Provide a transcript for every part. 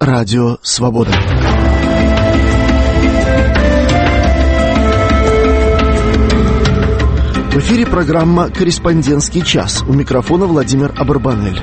Радио Свобода. В эфире программа «Корреспондентский час». У микрофона Владимир Абарбанель.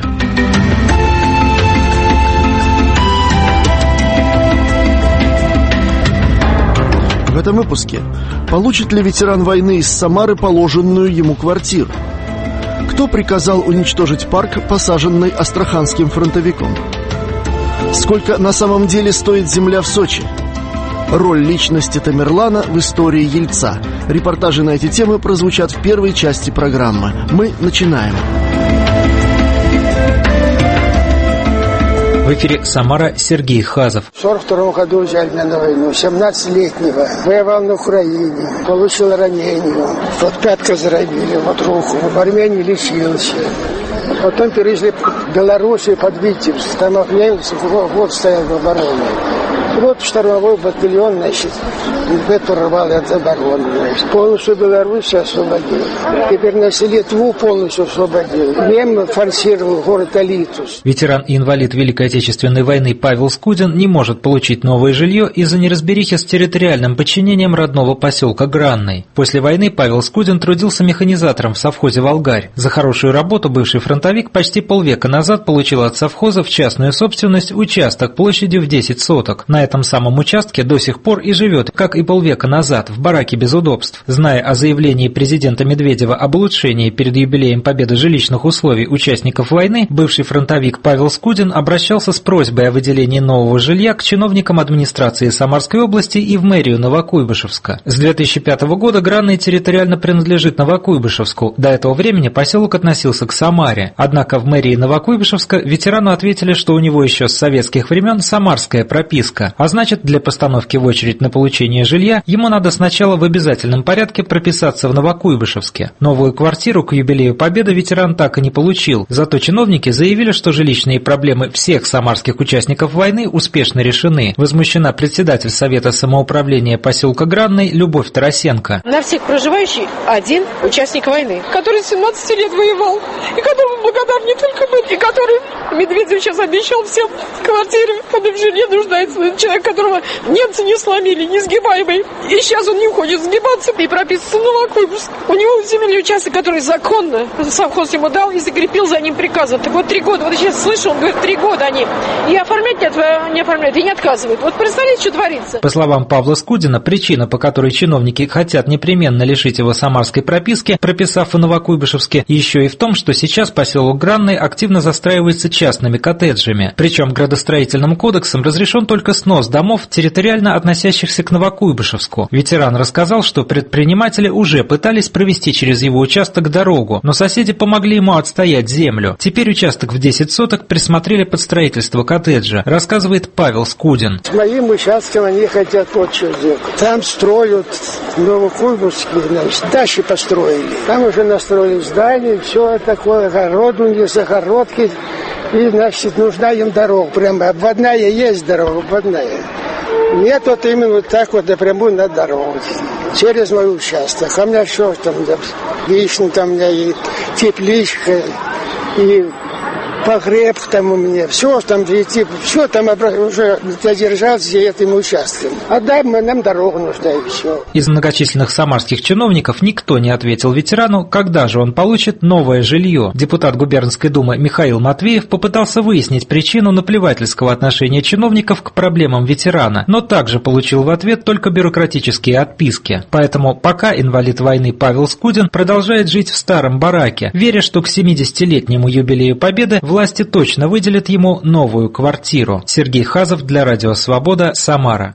В этом выпуске. Получит ли ветеран войны из Самары положенную ему квартиру? Кто приказал уничтожить парк, посаженный астраханским фронтовиком? Сколько на самом деле стоит земля в Сочи? Роль личности Тамерлана в истории Ельца. Репортажи на эти темы прозвучат в первой части программы. Мы начинаем. В эфире Самара, Сергей Хазов. В 1942 году взяли меня на войну, 17-летнего. Воевал на Украине, получил ранение. Вот пятка заробили, вот руку. В Армении лечился. Потом перевезли в Белоруссию под Витебск. Там немец год стоял в обороне. Вот штурмовой батальон, значит, это рвал от обороны. Полностью Беларусь освободил. Теперь на селе Тву полностью освободил. Мем форсировал город Алитус. Ветеран и инвалид Великой Отечественной войны Павел Скудин не может получить новое жилье из-за неразберихи с территориальным подчинением родного поселка Гранный. После войны Павел Скудин трудился механизатором в совхозе «Волгарь». За хорошую работу бывший фронтовик почти полвека назад получил от совхоза в частную собственность участок площадью в 10 соток. На этом самом участке до сих пор и живет, как и полвека назад, в бараке без удобств. Зная о заявлении президента Медведева об улучшении перед юбилеем победы жилищных условий участников войны, бывший фронтовик Павел Скудин обращался с просьбой о выделении нового жилья к чиновникам администрации Самарской области и в мэрию Новокуйбышевска. С 2005 года Гранный территориально принадлежит Новокуйбышевску. До этого времени поселок относился к Самаре. Однако в мэрии Новокуйбышевска ветерану ответили, что у него еще с советских времен самарская прописка. А значит, для постановки в очередь на получение жилья ему надо сначала в обязательном порядке прописаться в Новокуйбышевске. Новую квартиру к юбилею Победы ветеран так и не получил. Зато чиновники заявили, что жилищные проблемы всех самарских участников войны успешно решены. Возмущена председатель Совета самоуправления поселка Гранный Любовь Тарасенко. На всех проживающих один участник войны, который 17 лет воевал, и которому благодарен не только мы, и который Медведев сейчас обещал всем квартиры, когда в жилье нуждается. Человек, которого немцы не сломили, несгибаемый. И сейчас он не уходит сгибаться и прописывается в Новокуйбышевск. У него земельный участок, который законно совхоз ему дал и закрепил за ним приказом. Так вот 3 года, вот я сейчас слышу, он говорит, 3 года они и оформлять не оформляют, и не отказывают. Вот представляете, что творится? По словам Павла Скудина, причина, по которой чиновники хотят непременно лишить его самарской прописки, прописав в Новокуйбышевске, еще и в том, что сейчас поселок Гранный активно застраивается частными коттеджами. Причем градостроительным кодексом разрешен только снос домов, территориально относящихся к Новокуйбышевску. Ветеран рассказал, что предприниматели уже пытались провести через его участок дорогу, но соседи помогли ему отстоять землю. Теперь участок в 10 соток присмотрели под строительство коттеджа, рассказывает Павел Скудин. С моим участком они хотят вот что сделать. Там строят Новокуйбышевск, значит, дачи построили. Там уже настроили здания, все такое, огород у них, загородки. И, значит, нужна им дорога. Прямо обводная есть дорога, обводная. Нет, вот именно вот так вот напрямую на дорогу. Через мой участок. А у меня что там, лично там у меня и тепличка, и погреб там у меня. Все там, все там уже задержался этим участком. Отдай нам дорогу нужна и все. Из многочисленных самарских чиновников никто не ответил ветерану, когда же он получит новое жилье. Депутат губернской думы Михаил Матвеев попытался выяснить причину наплевательского отношения чиновников к проблемам ветерана, но также получил в ответ только бюрократические отписки. Поэтому пока инвалид войны Павел Скудин продолжает жить в старом бараке, веря, что к 70-летнему юбилею Победы власти точно выделят ему новую квартиру. Сергей Хазов для Радио Свобода, Самара.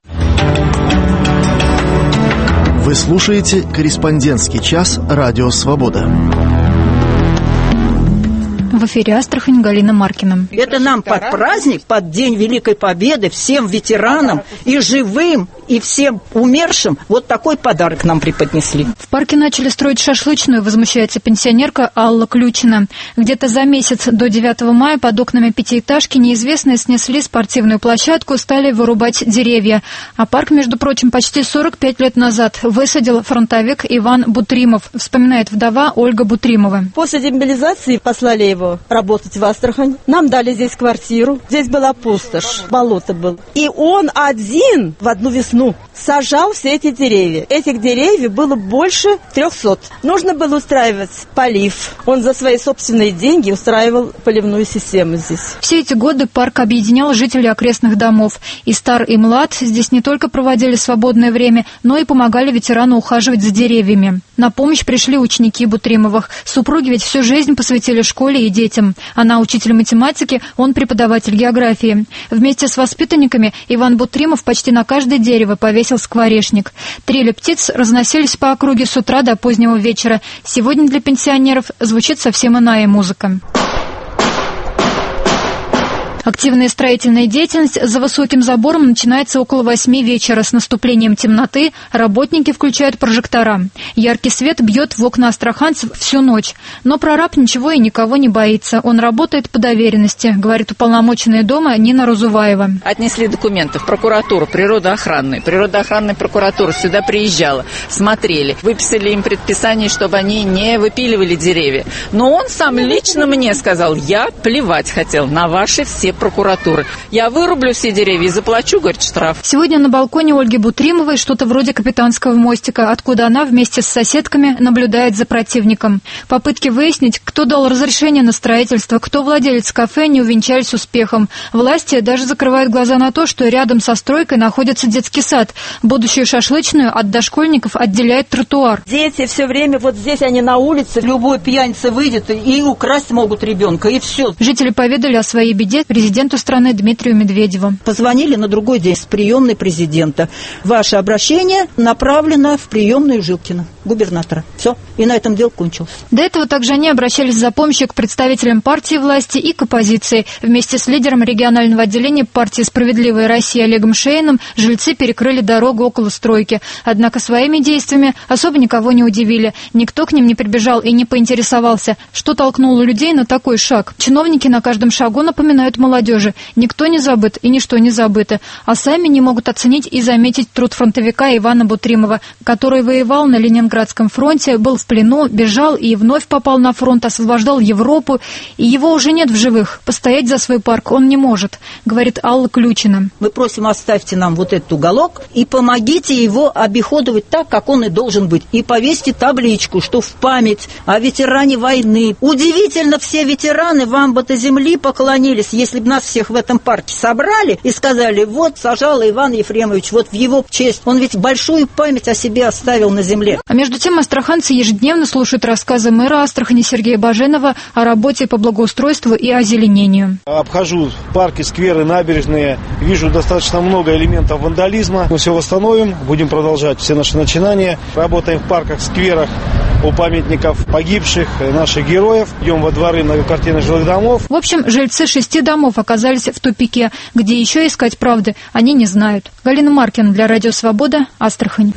Вы слушаете «Корреспондентский час» Радио Свобода. В эфире Астрахань, Галина Маркина. Это нам под праздник, под День Великой Победы, всем ветеранам, и живым, И всем умершим вот такой подарок нам преподнесли. В парке начали строить шашлычную, возмущается пенсионерка Алла Ключина. Где-то за месяц до 9 мая под окнами пятиэтажки неизвестные снесли спортивную площадку, стали вырубать деревья. А парк, между прочим, почти 45 лет назад высадил фронтовик Иван Бутримов, вспоминает вдова Ольга Бутримова. После демобилизации послали его работать в Астрахань. Нам дали здесь квартиру. Здесь была пустошь, болото было. И он один в одну весну сажал все эти деревья. Этих деревьев было больше 300. Нужно было устраивать полив. Он за свои собственные деньги устраивал поливную систему здесь. Все эти годы парк объединял жителей окрестных домов. И стар, и млад здесь не только проводили свободное время, но и помогали ветерану ухаживать за деревьями. На помощь пришли ученики Бутримовых. Супруги ведь всю жизнь посвятили школе и детям. Она учитель математики, он преподаватель географии. Вместе с воспитанниками Иван Бутримов почти на каждое дерево повесил скворечник. Трели птиц разносились по округе с утра до позднего вечера. Сегодня для пенсионеров звучит совсем иная музыка. Активная строительная деятельность за высоким забором начинается около 8 вечера. С наступлением темноты работники включают прожектора. Яркий свет бьет в окна астраханцев всю ночь. Но прораб ничего и никого не боится. Он работает по доверенности, говорит уполномоченная дома Нина Разуваева. Отнесли документы в прокуратуру, природоохранную. Природоохранная прокуратура сюда приезжала, смотрели. Выписали им предписание, чтобы они не выпиливали деревья. Но он сам лично мне сказал, я плевать хотел на ваши все прокуратуры. Я вырублю все деревья и заплачу, говорит, штраф. Сегодня на балконе Ольги Бутримовой что-то вроде капитанского мостика, откуда она вместе с соседками наблюдает за противником. Попытки выяснить, кто дал разрешение на строительство, кто владелец кафе, не увенчались успехом. Власти даже закрывают глаза на то, что рядом со стройкой находится детский сад. Будущую шашлычную от дошкольников отделяет тротуар. Дети все время вот здесь, они на улице, любой пьяница выйдет и украсть могут ребенка, и все. Жители поведали о своей беде президенту страны Дмитрию Медведеву. Позвонили на другой день с приемной президента. Ваше обращение направлено в приемную Жилкина, губернатора. Все. И на этом дело кончилось. До этого также они обращались за помощью к представителям партии власти и к оппозиции. Вместе с лидером регионального отделения партии «Справедливая Россия» Олегом Шейном жильцы перекрыли дорогу около стройки. Однако своими действиями особо никого не удивили. Никто к ним не прибежал и не поинтересовался, что толкнуло людей на такой шаг. Чиновники на каждом шагу напоминают молодежи. Никто не забыт и ничто не забыто. А сами не могут оценить и заметить труд фронтовика Ивана Бутримова, который воевал на Ленинградском фронте, был в плену, бежал и вновь попал на фронт, освобождал Европу. И его уже нет в живых. Постоять за свой парк он не может, говорит Алла Ключина. Мы просим, оставьте нам вот этот уголок и помогите его обиходовать так, как он и должен быть. И повесьте табличку, что в память о ветеране войны. Удивительно, все ветераны вам бы до земли поклонились, если бы нас всех в этом парке собрали и сказали, вот сажал Иван Ефремович, вот в его честь. Он ведь большую память о себе оставил на земле. А между тем астраханцы ежедневно слушают рассказы мэра Астрахани Сергея Баженова о работе по благоустройству и озеленению. Обхожу парки, скверы, набережные, вижу достаточно много элементов вандализма. Мы все восстановим, будем продолжать все наши начинания. Работаем в парках, скверах, у памятников погибших, наших героев. Идем во дворы многоквартирных жилых домов. В общем, жильцы 6 домов оказались в тупике. Где еще искать правды, они не знают. Галина Маркина для Радио Свобода, Астрахань.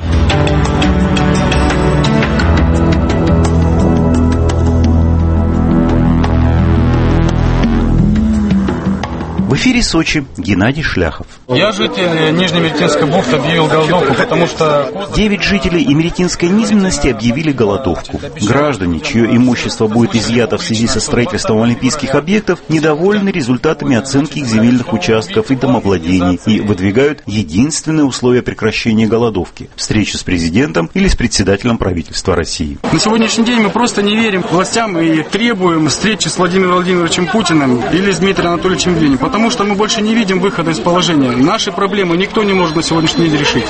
В эфире Сочи Геннадий Шляхов. Я житель Нижнемеретинской бухты объявил голодовку, потому что... 9 жителей Имеретинской низменности объявили голодовку. Граждане, чье имущество будет изъято в связи со строительством олимпийских объектов, недовольны результатами оценки их земельных участков и домовладений и выдвигают единственное условие прекращения голодовки – встречу с президентом или с председателем правительства России. На сегодняшний день мы просто не верим властям и требуем встречи с Владимиром Владимировичем Путиным или с Дмитрием Анатольевичем Медведевым, потому что мы больше не видим выхода из положения. Наши проблемы никто не может на сегодняшний день решить.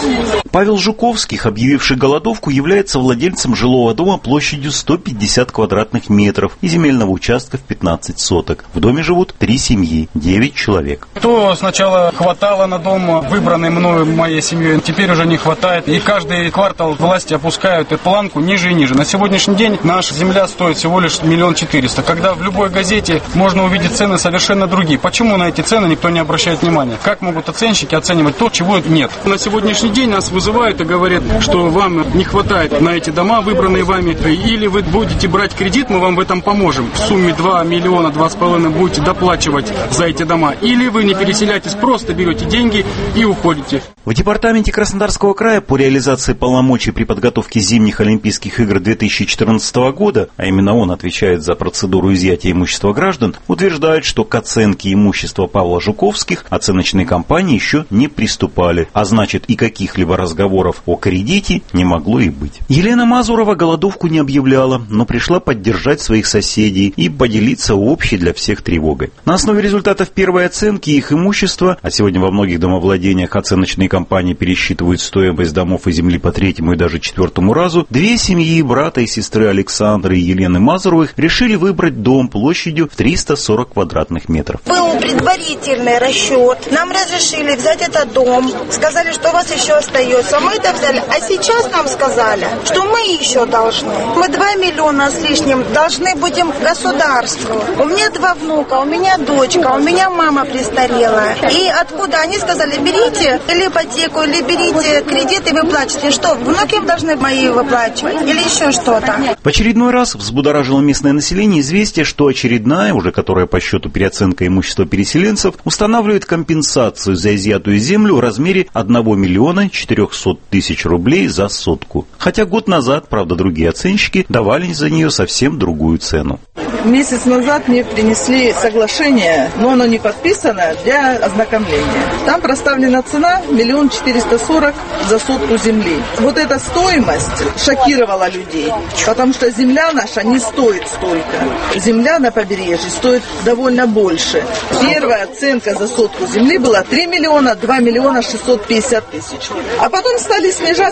Павел Жуковских, объявивший голодовку, является владельцем жилого дома площадью 150 квадратных метров и земельного участка в 15 соток. В доме живут 3 семьи, 9 человек. То сначала хватало на дом, выбранный мною, моей семьей, теперь уже не хватает. И каждый квартал власти опускают эту планку ниже и ниже. На сегодняшний день наша земля стоит всего лишь 1 400 000, когда в любой газете можно увидеть цены совершенно другие. Почему на эти цены никто не обращает внимания? Как могут оценщики оценивать то, чего нет? На сегодняшний день нас вызывают и говорят, что вам не хватает на эти дома, выбранные вами, или вы будете брать кредит, мы вам в этом поможем. В сумме 2 миллиона, 2,5 будете доплачивать за эти дома, или вы не переселяетесь, просто берете деньги и уходите. В департаменте Краснодарского края по реализации полномочий при подготовке зимних Олимпийских игр 2014 года, а именно он отвечает за процедуру изъятия имущества граждан, утверждают, что к оценке имущества Павла Жуковских оценочные компании еще не приступали, а значит и каких-либо разговоров о кредите не могло и быть. Елена Мазурова голодовку не объявляла, но пришла поддержать своих соседей и поделиться общей для всех тревогой. На основе результатов первой оценки их имущества, а сегодня во многих домовладениях оценочные компании пересчитывают стоимость домов и земли по 3-му и даже 4-му разу, 2 семьи брата и сестры Александры и Елены Мазуровых решили выбрать дом площадью в 340 квадратных метров. Был предварительный расчет. Нам разрешили взять этот дом. Сказали, что у вас еще остается. Мы это взяли. А сейчас нам сказали, что мы еще должны. Мы 2 миллиона с лишним должны будем государству. У меня 2 внука, у меня дочка, у меня мама престарелая. И откуда? Они сказали, берите или ипотеку, или берите кредит и выплачивайте. Что, внуки должны мои выплачивать? Или еще что-то? В очередной раз взбудоражило местное население известие, что очередная, уже которая по счету переоценка имущества переселенцев, устанавливает компенсацию за изъятую землю в размере 1 миллиона 400 000 рублей за сотку. Хотя год назад, правда, другие оценщики давали за нее совсем другую цену. Месяц назад мне принесли соглашение, но оно не подписано, для ознакомления. Там проставлена цена 1 440 000 за сотку земли. Вот эта стоимость шокировала людей, потому что земля наша не стоит столько. Земля на побережье стоит довольно больше. Первая оценка за сотку земли была 3 миллиона, 2 миллиона 650 000. А потом стали снижать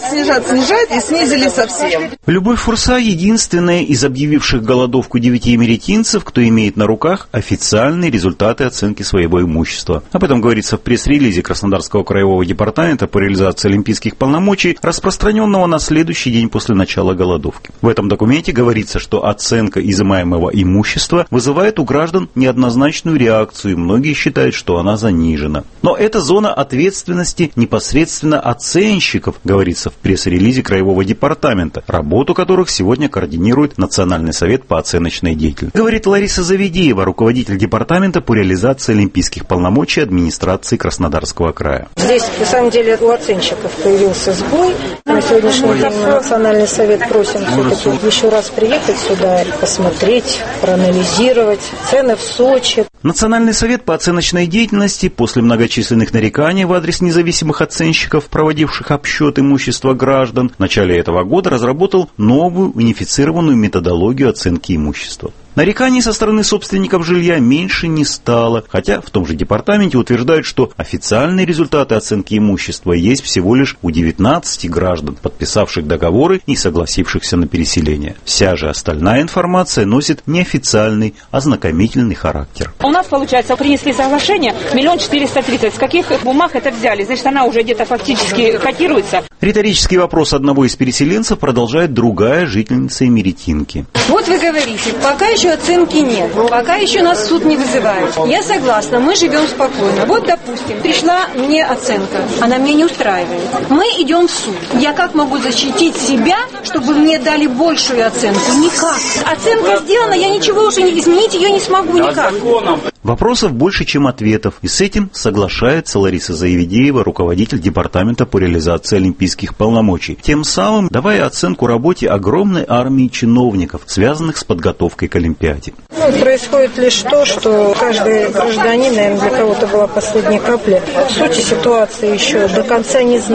и снизили совсем. Любовь Фурса единственная из объявивших голодовку 9 эмеретинцев, кто имеет на руках официальные результаты оценки своего имущества. Об этом говорится в пресс-релизе Краснодарского краевого департамента по реализации олимпийских полномочий, распространенного на следующий день после начала голодовки. В этом документе говорится, что оценка изымаемого имущества вызывает у граждан неоднозначную реакцию, и многие считают, что она занижена. Но это зона ответственности непосредственно оценщиков, говорится в пресс-релизе краевого департамента, работу которых сегодня координирует Национальный совет по оценочной деятельности. Говорит Лариса Заведеева, руководитель департамента по реализации олимпийских полномочий администрации Краснодарского края. Здесь, на самом деле, у оценщиков появился сбой. На сегодняшний день Национальный совет просим все-таки еще раз приехать сюда, посмотреть, проанализировать цены в Сочи. Национальный совет по оценочной деятельности после многочисленных нареканий в адрес независимых оценщиков, проводивших обсчет имущества граждан, в начале этого года разработал новую унифицированную методологию оценки имущества. Нареканий со стороны собственников жилья меньше не стало, хотя в том же департаменте утверждают, что официальные результаты оценки имущества есть всего лишь у 19 граждан, подписавших договоры и согласившихся на переселение. Вся же остальная информация носит неофициальный, ознакомительный характер. У нас, получается, принесли соглашение 1 430 000. С каких бумаг это взяли? Значит, она уже где-то фактически котируется. Риторический вопрос одного из переселенцев продолжает другая жительница Эмеретинки. Вот вы говорите, пока еще оценки нет, пока еще нас в суд не вызывают. Я согласна, мы живем спокойно. Вот, допустим, пришла мне оценка, она меня не устраивает. Мы идем в суд. Я как могу защитить себя, чтобы мне дали большую оценку? Никак. Оценка сделана, я ничего уже изменить ее не смогу никак. Вопросов больше, чем ответов. И с этим соглашается Лариса Заведеева, руководитель департамента по реализации олимпийских полномочий. Тем самым давая оценку работе огромной армии чиновников, связанных с подготовкой к Олимпиаде. Происходит лишь то, что каждый гражданин, наверное, для кого-то была последняя капля. Сути ситуации еще до конца не знает.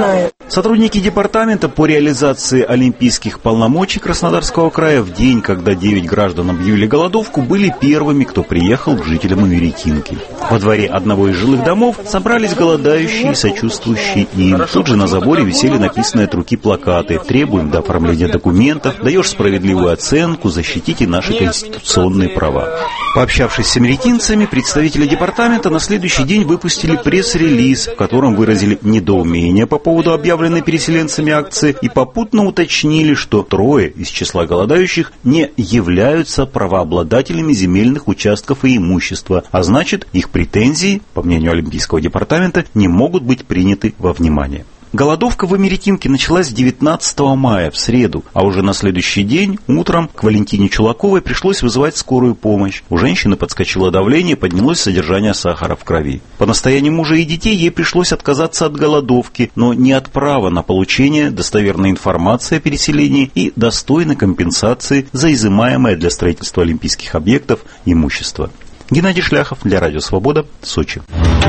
Сотрудники департамента по реализации олимпийских полномочий Краснодарского края в день, когда 9 граждан объявили голодовку, были первыми, кто приехал к жителям Имеретинки. Во дворе одного из жилых домов собрались голодающие и сочувствующие им. Тут же на заборе висели написанные от руки плакаты: «Требуем до оформления документов, даешь справедливую оценку, защитите наши конституционные права». Пообщавшись с имеретинцами, представители департамента на следующий день выпустили пресс-релиз, в котором выразили недоумение по поводу объявленной переселенцами акции и попутно уточнили, что 3 из числа голодающих не являются правообладателями земельных участков и имущества, а значит, их претензии, по мнению Олимпийского департамента, не могут быть приняты во внимание. Голодовка в Имеретинке началась 19 мая, в среду, а уже на следующий день, утром, к Валентине Чулаковой пришлось вызывать скорую помощь. У женщины подскочило давление, поднялось содержание сахара в крови. По настоянию мужа и детей ей пришлось отказаться от голодовки, но не от права на получение достоверной информации о переселении и достойной компенсации за изымаемое для строительства олимпийских объектов имущество. Геннадий Шляхов для Радио Свобода, Сочи.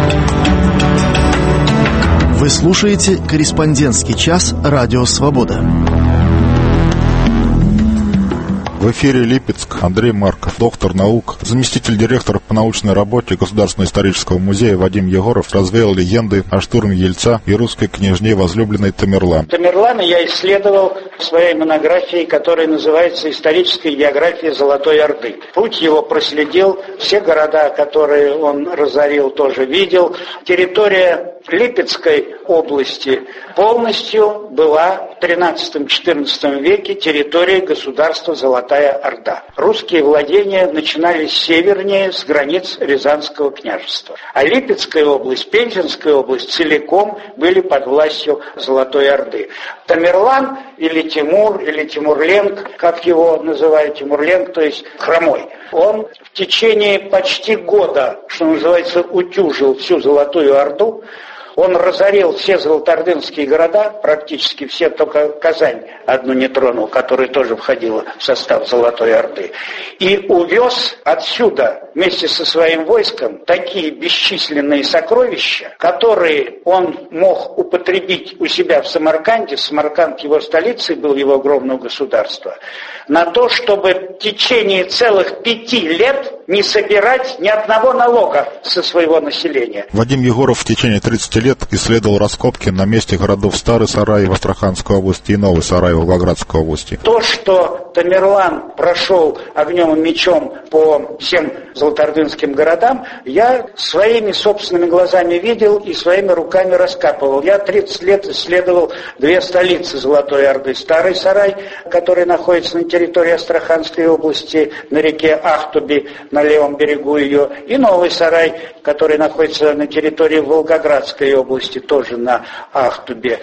Вы слушаете «Корреспондентский час» Радио «Свобода». В эфире Липецк. Андрей Марков, доктор наук, заместитель директора по научной работе Государственного исторического музея Вадим Егоров развеял легенды о штурме Ельца и русской княжне возлюбленной Тамерлан. Тамерлана я исследовал в своей монографии, которая называется «Историческая география Золотой Орды». Путь его проследил, все города, которые он разорил, тоже видел. Территория Липецкой области полностью была в XIII-XIV веке территорией государства Золотая Орда. Русские владения начинались севернее, с границ Рязанского княжества. А Липецкая область, Пензенская область целиком были под властью Золотой Орды. Тамерлан или Тимур, или Тимурленк, как его называют, Тимурленк, то есть хромой, он в течение почти года, что называется, утюжил всю Золотую Орду. Он разорил все золотоордынские города, практически все, только Казань одну не тронул, которая тоже входила в состав Золотой Орды. И увез отсюда вместе со своим войском такие бесчисленные сокровища, которые он мог употребить у себя в Самарканде. Самарканд его столицей был, его огромного государства, на то, чтобы в течение целых 5 лет не собирать ни одного налога со своего населения. Вадим Егоров в течение 30 лет исследовал раскопки на месте городов Старый Сарай в Астраханской области и Новый Сарай в Волгоградской области. То, что Тамерлан прошел огнем и мечом по всем золотоордынским городам, я своими собственными глазами видел и своими руками раскапывал. Я 30 лет исследовал 2 столицы Золотой Орды. Старый Сарай, который находится на территории Астраханской области, на реке Ахтуби, на левом берегу ее, и Новый Сарай, который находится на территории Волгоградской области, тоже на Ахтубе.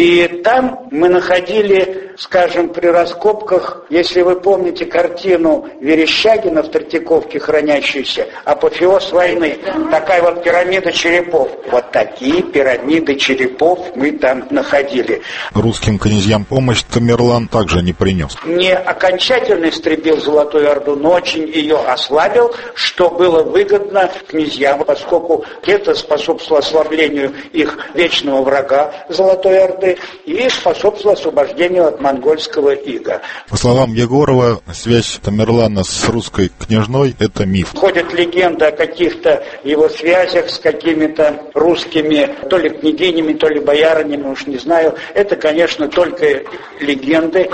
И там мы находили, скажем, при раскопках, если вы помните картину Верещагина в Третьяковке, хранящуюся, апофеоз войны, такая вот пирамида черепов. Вот такие пирамиды черепов мы там находили. Русским князьям помощь Тамерлан также не принес. Не окончательно истребил Золотую Орду, но очень ее ослабил, что было выгодно князьям, поскольку это способствовало ослаблению их вечного врага Золотой Орды и способствовало освобождению от монгольского ига. По словам Егорова, связь Тамерлана с русской княжной – это миф. Ходят легенды о каких-то его связях с какими-то русскими, то ли княгинями, то ли боярынями, уж не знаю. Это, конечно, только легенды,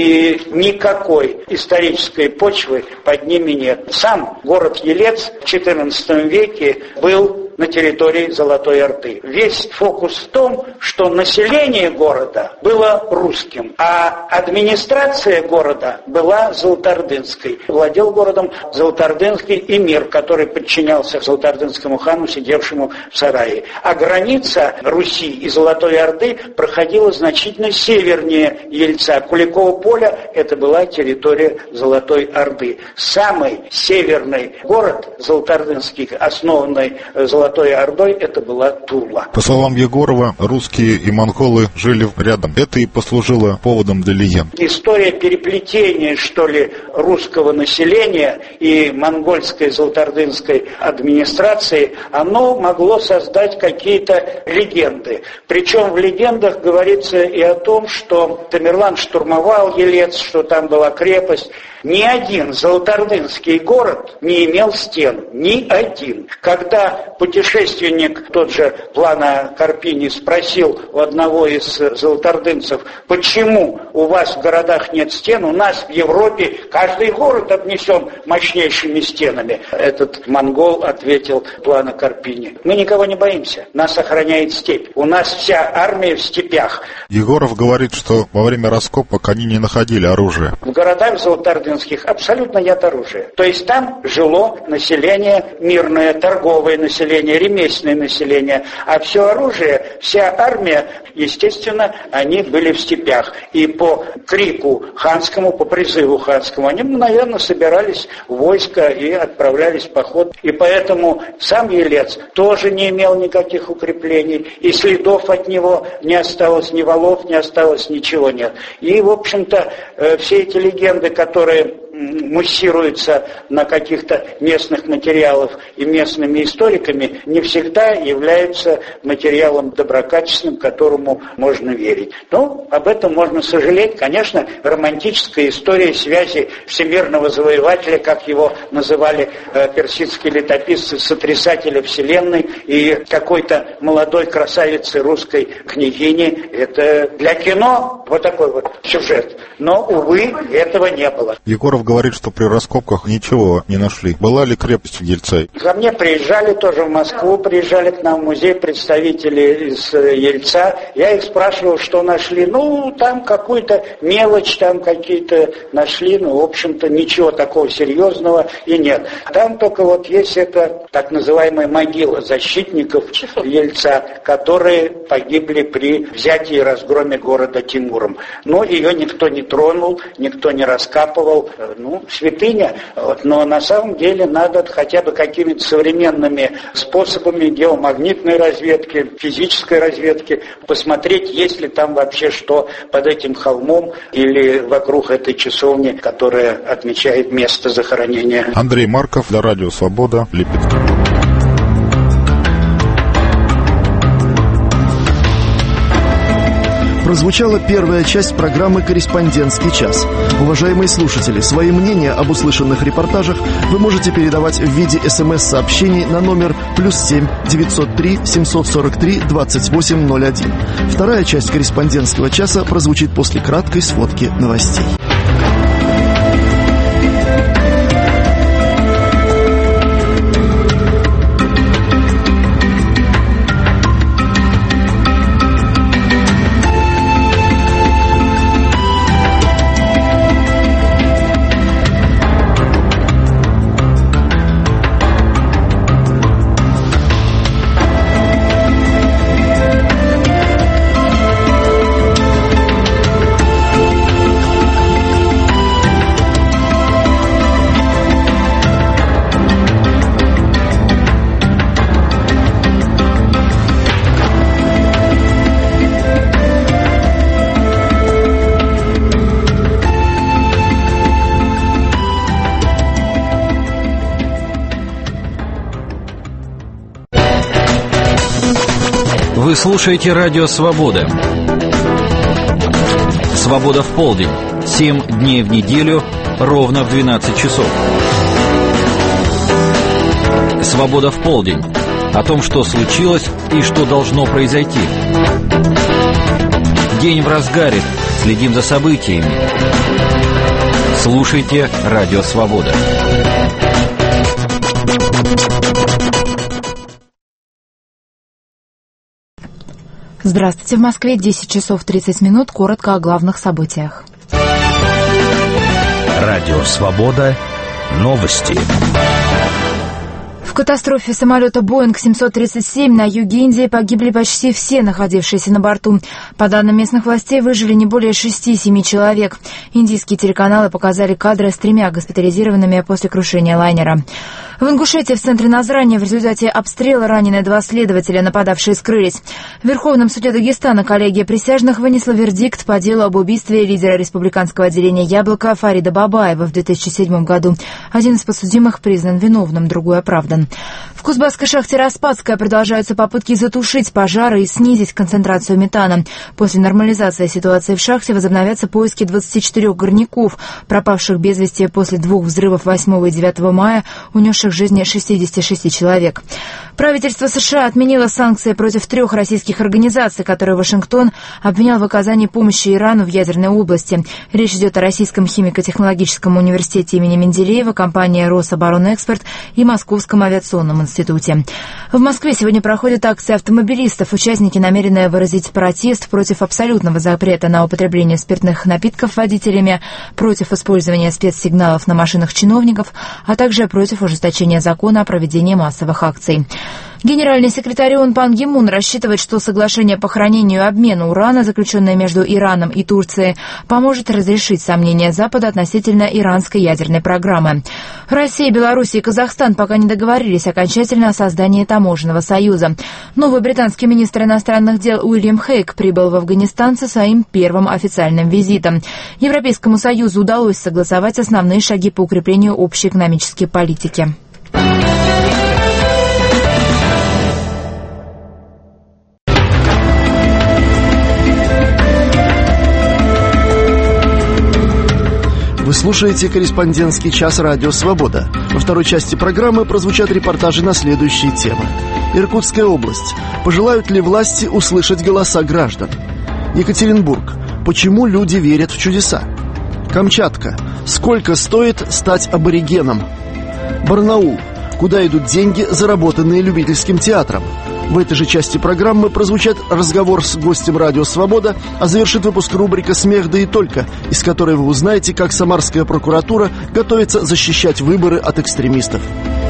и никакой исторической почвы под ними нет. Сам город Елец в XIV веке был на территории Золотой Орды. Весь фокус в том, что население города было русским, а администрация города была золотоордынской. Владел городом золотоордынский эмир, который подчинялся золотоордынскому хану, сидевшему в сарае. А граница Руси и Золотой Орды проходила значительно севернее Ельца. Куликово поле – это была территория Золотой Орды. Самый северный город золотоордынский, основанный Золотой Золотой Ордой это была Тула. По словам Егорова, русские и монголы жили рядом. Это и послужило поводом для легенд. История переплетения, что ли, русского населения и монгольской золотоордынской администрации, оно могло создать какие-то легенды. Причем в легендах говорится и о том, что Тамерлан штурмовал Елец, что там была крепость. Ни один золотоордынский город не имел стен, ни один. Когда путешественник, тот же Плана Карпини, спросил у одного из золотоордынцев, почему у вас в городах нет стен, у нас в Европе каждый город обнесен мощнейшими стенами. Этот монгол ответил Плана Карпини: мы никого не боимся, нас охраняет степь, у нас вся армия в степях. Егоров говорит, что во время раскопок они не находили оружия. В городах золотоордынских абсолютно нет оружия. То есть там жило население мирное, торговое население, ремесленное население. А все оружие, вся армия, естественно, они были в степях. И по крику ханскому, по призыву ханскому, они мгновенно собирались в войско и отправлялись в поход. И поэтому сам Елец тоже не имел никаких укреплений. И следов от него не осталось, ни валов, не осталось, ничего нет. И, в общем-то, все эти легенды, которые муссируются на каких-то местных материалах и местными историками, не всегда являются материалом доброкачественным, которому можно верить. Но об этом можно сожалеть. Конечно, романтическая история связи всемирного завоевателя, как его называли персидские летописцы, сотрясателя вселенной и какой-то молодой красавицы русской княгини, это для кино вот такой вот сюжет. Но, увы, этого не было. Егоров говорит, что при раскопках ничего не нашли. Была ли крепость в Ельце? Ко мне приезжали тоже в Москву, приезжали к нам в музей представители из Ельца. Я их спрашивал, что нашли. Ну, там какую-то мелочь, там какие-то нашли. Ну, в общем-то, ничего такого серьезного и нет. Там только вот есть эта так называемая могила защитников Ельца, которые погибли при взятии и разгроме города Тимуром. Но ее никто не тронул, никто не раскапывал. Ну, святыня. Вот. Но на самом деле надо хотя бы какими-то современными способами геомагнитной разведки, физической разведки посмотреть, есть ли там вообще что под этим холмом или вокруг этой часовни, которая отмечает место захоронения. Андрей Марков для Радио Свобода, Липецк. Прозвучала первая часть программы «Корреспондентский час». Уважаемые слушатели, свои мнения об услышанных репортажах вы можете передавать в виде СМС-сообщений на номер +7 903 743 2801. Вторая часть «Корреспондентского часа» прозвучит после краткой сводки новостей. Вы слушаете Радио Свобода. Свобода в полдень. 7 дней в неделю, ровно в 12 часов. Свобода в полдень. О том, что случилось и что должно произойти. День в разгаре. Следим за событиями. Слушайте Радио Свобода. Здравствуйте, в Москве 10 часов 30 минут. Коротко о главных событиях. Радио Свобода. Новости. В катастрофе самолета Boeing 737 на юге Индии погибли почти все находившиеся на борту. По данным местных властей, выжили не более 6-7 человек. Индийские телеканалы показали кадры с 3 госпитализированными после крушения лайнера. В Ингушетии в центре Назрани в результате обстрела ранены 2 следователя, нападавшие скрылись. В Верховном суде Дагестана коллегия присяжных вынесла вердикт по делу об убийстве лидера республиканского отделения «Яблоко» Фарида Бабаева в 2007 году. Один из подсудимых признан виновным, другой оправдан. В Кузбасской шахте «Распадская» продолжаются попытки затушить пожары и снизить концентрацию метана. После нормализации ситуации в шахте возобновятся поиски 24 горняков, пропавших без вести после 2 взрывов 8 и 9 мая, унесших жизни 66 человек. Правительство США отменило санкции против 3 российских организаций, которые Вашингтон обвинял в оказании помощи Ирану в ядерной области. Речь идет о Российском химико-технологическом университете имени Менделеева, компании «Рособоронэкспорт» и Московском авиационном институте. В Москве сегодня проходит акция автомобилистов. Участники намерены выразить протест против абсолютного запрета на употребление спиртных напитков водителями, против использования спецсигналов на машинах чиновников, а также против ужесточения закона о проведении массовых акций. Генеральный секретарь ООН Пан Ги Мун рассчитывает, что соглашение по хранению и обмену урана, заключенное между Ираном и Турцией, поможет разрешить сомнения Запада относительно иранской ядерной программы. Россия, Беларусь и Казахстан пока не договорились окончательно о создании таможенного союза. Новый британский министр иностранных дел Уильям Хейк прибыл в Афганистан со своим первым официальным визитом. Европейскому Союзу удалось согласовать основные шаги по укреплению общей экономической политики. Вы слушаете «Корреспондентский час» радио «Свобода». Во второй части программы прозвучат репортажи на следующие темы. Иркутская область. Пожелают ли власти услышать голоса граждан? Екатеринбург. Почему люди верят в чудеса? Камчатка. Сколько стоит стать аборигеном? Барнаул. Куда идут деньги, заработанные любительским театром? В этой же части программы прозвучат разговор с гостем радио «Свобода», а завершит выпуск рубрика «Смех да и только», из которой вы узнаете, как Самарская прокуратура готовится защищать выборы от экстремистов.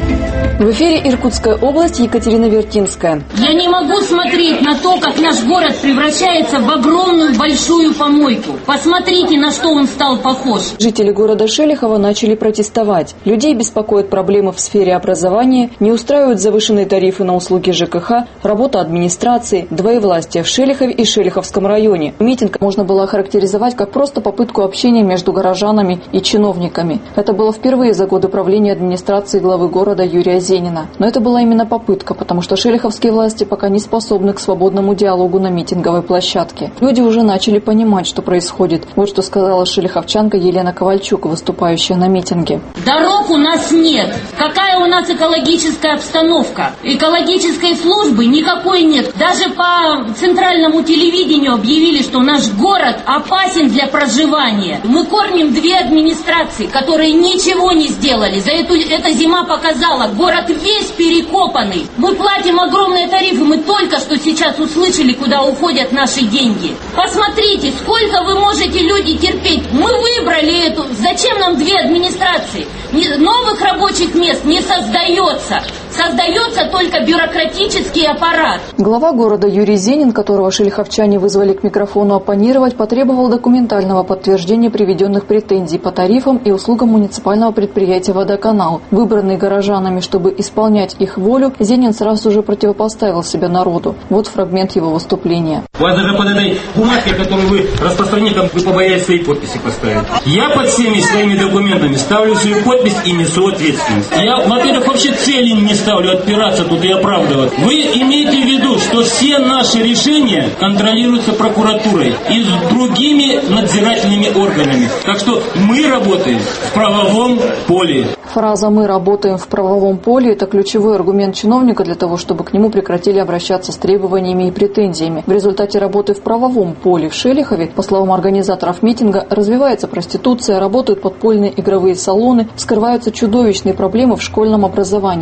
В эфире Иркутская область, Екатерина Вертинская. Я не могу смотреть на то, как наш город превращается в огромную большую помойку. Посмотрите, на что он стал похож. Жители города Шелихова начали протестовать. Людей беспокоят проблемы в сфере образования, не устраивают завышенные тарифы на услуги ЖКХ, работа администрации, двоевластие в Шелихове и Шелиховском районе. Митинг можно было охарактеризовать как просто попытку общения между горожанами и чиновниками. Это было впервые за годы правления администрации главы города Юрия Зенина. Но это была именно попытка, потому что шелиховские власти пока не способны к свободному диалогу на митинговой площадке. Люди уже начали понимать, что происходит. Вот что сказала шелиховчанка Елена Ковальчук, выступающая на митинге. Дорог у нас нет. Какая у нас экологическая обстановка? Экологической службы никакой нет. Даже по центральному телевидению объявили, что наш город опасен для проживания. Мы кормим 2 администрации, которые ничего не сделали. Эта зима показала, город весь перекопанный. Мы платим огромные тарифы. Мы только что сейчас услышали, куда уходят наши деньги. Посмотрите, сколько вы можете, люди, терпеть. Мы выбрали эту. Зачем нам 2 администрации? Новых рабочих мест не создается. Создается только бюрократический аппарат. Глава города Юрий Зенин, которого шелиховчане вызвали к микрофону оппонировать, потребовал документального подтверждения приведенных претензий по тарифам и услугам муниципального предприятия «Водоканал». Выбранный горожанами, чтобы исполнять их волю, Зенин сразу же противопоставил себя народу. Вот фрагмент его выступления. У вас даже под этой бумажкой, которую вы распространите, вы побоялись свои подписи поставить. Я под всеми своими документами ставлю свою подпись и несу ответственность. Я, во-первых, вообще цели не ставлю отпираться тут и оправдывать. Вы имеете в виду, что все наши решения контролируются прокуратурой и с другими надзирательными органами. Так что мы работаем в правовом поле. Фраза «мы работаем в правовом поле» – это ключевой аргумент чиновника для того, чтобы к нему прекратили обращаться с требованиями и претензиями. В результате работы в правовом поле в Шелихове, по словам организаторов митинга, развивается проституция, работают подпольные игровые салоны, вскрываются чудовищные проблемы в школьном образовании и много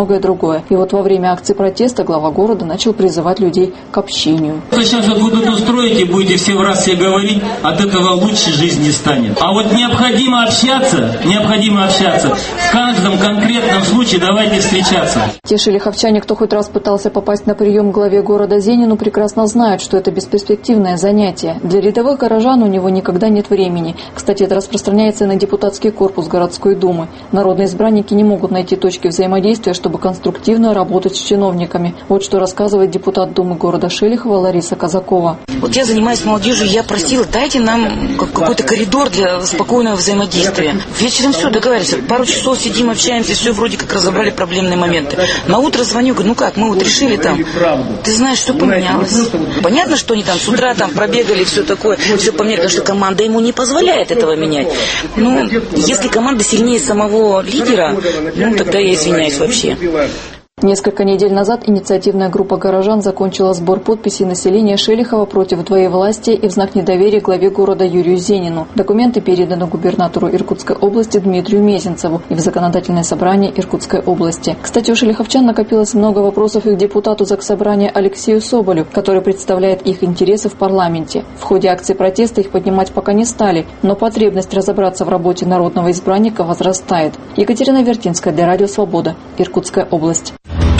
многое другое. И вот во время акции протеста глава города начал призывать людей к общению. Сейчас вот будут устроить и будете все в раз все говорить, от этого лучше жизни станет. А вот необходимо общаться, в каждом конкретном случае давайте встречаться. Те шелиховчане, кто хоть раз пытался попасть на прием к главе города Зенину, прекрасно знают, что это бесперспективное занятие. Для рядовых горожан у него никогда нет времени. Кстати, это распространяется и на депутатский корпус городской думы. Народные избранники не могут найти точки взаимодействия, чтобы конструктивно работать с чиновниками. Вот что рассказывает депутат Думы города Шелихова Лариса Казакова. Вот я занимаюсь молодежью, я просила, дайте нам какой-то коридор для спокойного взаимодействия. Вечером все, договаривались, пару часов сидим, общаемся, все вроде как разобрали проблемные моменты. На утро звоню, говорю, ну как, мы вот решили там. Ты знаешь, что поменялось. Понятно, что они там с утра там пробегали, все такое, все поменяли, потому что команда ему не позволяет этого менять. Ну, если команда сильнее самого лидера, ну, тогда я извиняюсь вообще. Несколько недель назад инициативная группа горожан закончила сбор подписей населения Шелихова против двоевластия и в знак недоверия главе города Юрию Зенину. Документы переданы губернатору Иркутской области Дмитрию Мезенцеву и в законодательное собрание Иркутской области. Кстати, у шелиховчан накопилось много вопросов и к депутату Заксобрания Алексею Соболю, который представляет их интересы в парламенте. В ходе акции протеста их поднимать пока не стали, но потребность разобраться в работе народного избранника возрастает. Екатерина Вертинская для Радио Свобода, Иркутская область.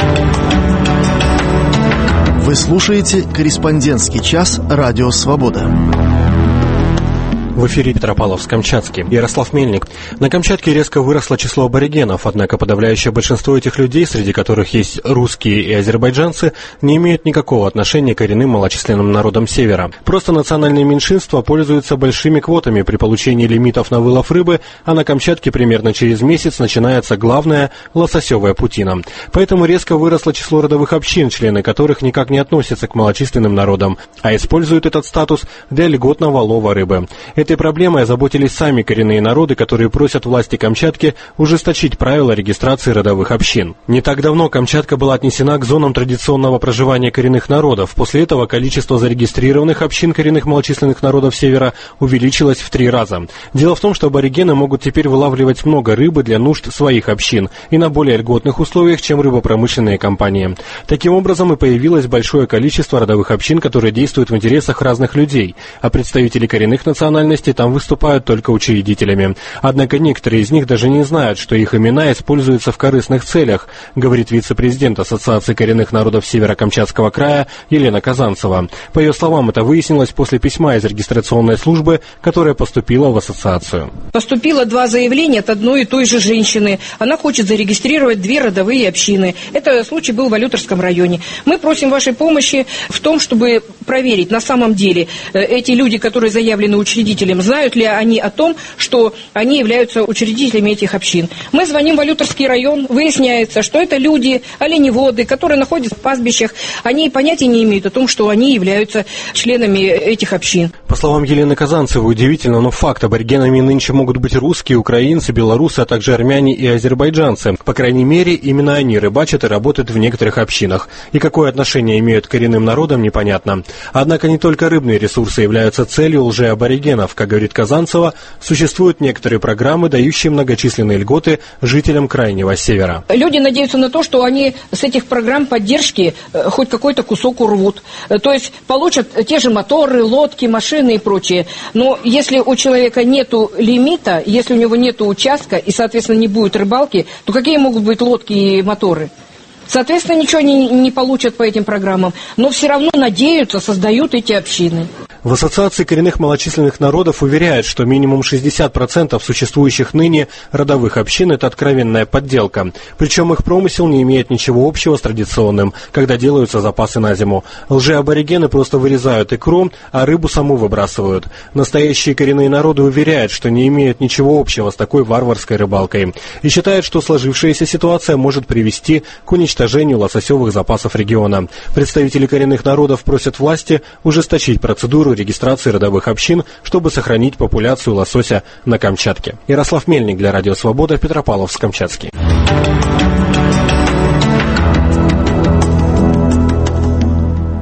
Вы слушаете «Корреспондентский час» Радио «Свобода». В эфире Петропавловск-Камчатский. Ярослав Мельник. На Камчатке резко выросло число аборигенов, однако подавляющее большинство этих людей, среди которых есть русские и азербайджанцы, не имеют никакого отношения к коренным малочисленным народам Севера. Просто национальные меньшинства пользуются большими квотами при получении лимитов на вылов рыбы, а на Камчатке примерно через месяц начинается главная лососевая путина. Поэтому резко выросло число родовых общин, члены которых никак не относятся к малочисленным народам, а используют этот статус для льготного лова рыбы. Этой проблемой озаботились сами коренные народы, которые просят власти Камчатки ужесточить правила регистрации родовых общин. Не так давно Камчатка была отнесена к зонам традиционного проживания коренных народов. После этого количество зарегистрированных общин коренных малочисленных народов Севера увеличилось в 3 раза. Дело в том, что аборигены могут теперь вылавливать много рыбы для нужд своих общин и на более льготных условиях, чем рыбопромышленные компании. Таким образом и появилось большое количество родовых общин, которые действуют в интересах разных людей, а представители коренных национальностей там выступают только учредителями. Однако некоторые из них даже не знают, что их имена используются в корыстных целях, говорит вице-президент Ассоциации коренных народов Северо-Камчатского края Елена Казанцева. По ее словам, это выяснилось после письма из регистрационной службы, которое поступило в ассоциацию. Поступило 2 заявления от одной и той же женщины. Она хочет зарегистрировать 2 родовые общины. Это случай был в Алюторском районе. Мы просим вашей помощи в том, чтобы проверить, на самом деле эти люди, которые заявлены учредителями, знают ли они о том, что они являются учредителями этих общин. Мы звоним в Алюторский район, выясняется, что это люди, оленеводы, которые находятся в пастбищах, они понятия не имеют о том, что они являются членами этих общин. По словам Елены Казанцевой, удивительно, но факт, аборигенами нынче могут быть русские, украинцы, белорусы, а также армяне и азербайджанцы. По крайней мере, именно они рыбачат и работают в некоторых общинах. И какое отношение имеют к коренным народам, непонятно. Однако не только рыбные ресурсы являются целью лжеаборигенов. Как говорит Казанцева, существуют некоторые программы, дающие многочисленные льготы жителям Крайнего Севера. Люди надеются на то, что они с этих программ поддержки хоть какой-то кусок урвут. То есть получат те же моторы, лодки, машины и прочее. Но если у человека нету лимита, если у него нету участка и, соответственно, не будет рыбалки, то какие могут быть лодки и моторы? Соответственно, ничего они не получат по этим программам, но все равно надеются, создают эти общины. В Ассоциации коренных малочисленных народов уверяют, что минимум 60% существующих ныне родовых общин – это откровенная подделка. Причем их промысел не имеет ничего общего с традиционным, когда делаются запасы на зиму. Лжеаборигены просто вырезают икру, а рыбу саму выбрасывают. Настоящие коренные народы уверяют, что не имеют ничего общего с такой варварской рыбалкой. И считают, что сложившаяся ситуация может привести к уничтожению лососевых запасов региона. Представители коренных народов просят власти ужесточить процедуру регистрации родовых общин, чтобы сохранить популяцию лосося на Камчатке. Ярослав Мельник для Радио Свобода, Петропавловск-Камчатский.